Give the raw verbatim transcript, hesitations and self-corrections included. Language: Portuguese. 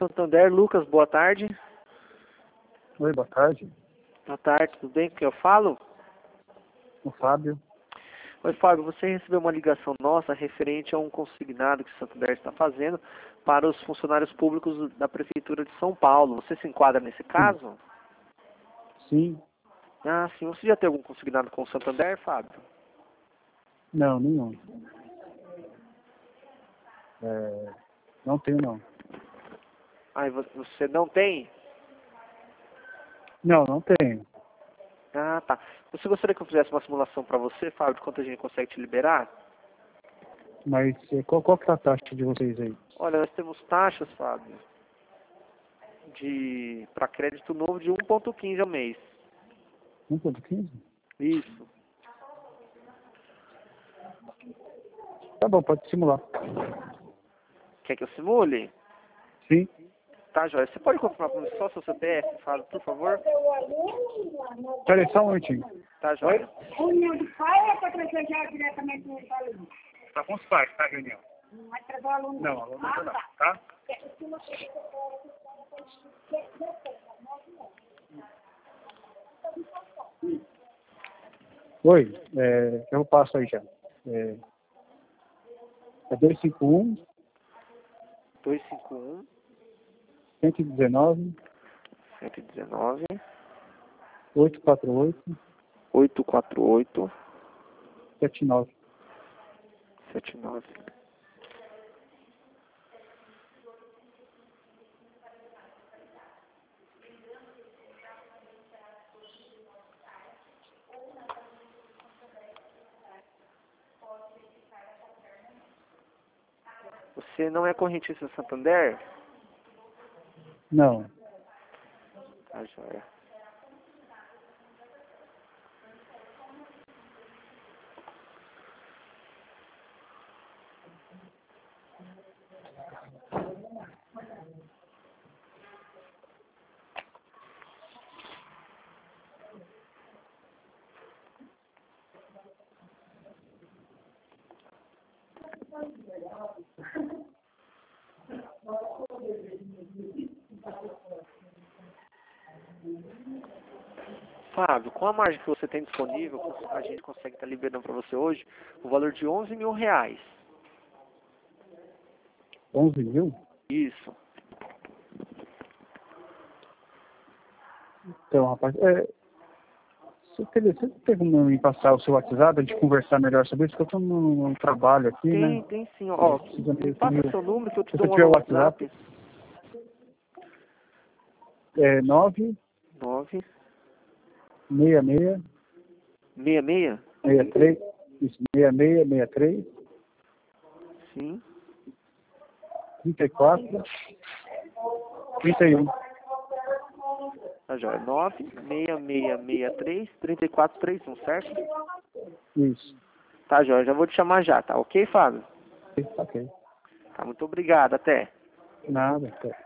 Santander, Lucas, boa tarde. Oi, boa tarde. Boa tarde, tudo bem? Com quem eu falo? O Fábio. Oi, Fábio, você recebeu uma ligação nossa referente a um consignado que o Santander está fazendo para os funcionários públicos da Prefeitura de São Paulo. Você se enquadra nesse caso? Sim. Ah, sim. Você já tem algum consignado com o Santander, Fábio? Não, nenhum. É, não tenho, não. Ah, e vo- você não tem? Não, não tenho. Ah, tá. Você gostaria que eu fizesse uma simulação para você, Fábio, de quanto a gente consegue te liberar? Mas é, qual, qual que é a taxa de vocês aí? Olha, nós temos taxas, Fábio, de para crédito novo de um vírgula quinze ao mês. um ponto quinze? Isso. Tá bom, pode simular. Quer que eu simule? Sim. Tá, Joia. Você pode confirmar para mim só seu C P F, Fábio, por favor? Peraí, só um minutinho. Tá, Joia. Reunião de pai é para trazer já diretamente no aluno? Tá com os pais, tá, reunião? Não vai trazer o aluno? Não, aluno Ah, não, tá. tá? Oi, é, eu passo aí já. É, é dois cinco um, dois cinco um, cento e dezenove, cento e dezenove, oito quatro oito, oito quatro oito, sete nove. sete nove. Você não é correntista Santander? Não. Tá, Joia. Fábio, com a margem que você tem disponível, a gente consegue estar liberando para você hoje o valor de onze mil reais. onze mil? Isso. Então, rapaz, é, você teve, você tem como me passar o seu WhatsApp, a gente conversar melhor sobre isso, que eu estou num, num trabalho aqui, Tem, né? tem sim. Ó, Precisa me mesmo passa que- seu número que eu te Se dou você um tiver o no WhatsApp. WhatsApp, é nove nove seis seis, seis seis. seis três, isso, seis seis, seis três, Sim. trinta e quatro, trinta e um. Tá, joia. nove seis seis seis três, três quatro três um, certo? Isso. Tá, joia. Já vou te chamar já, tá ok, Fábio? Ok. Tá, muito obrigado. Até. Nada. Até.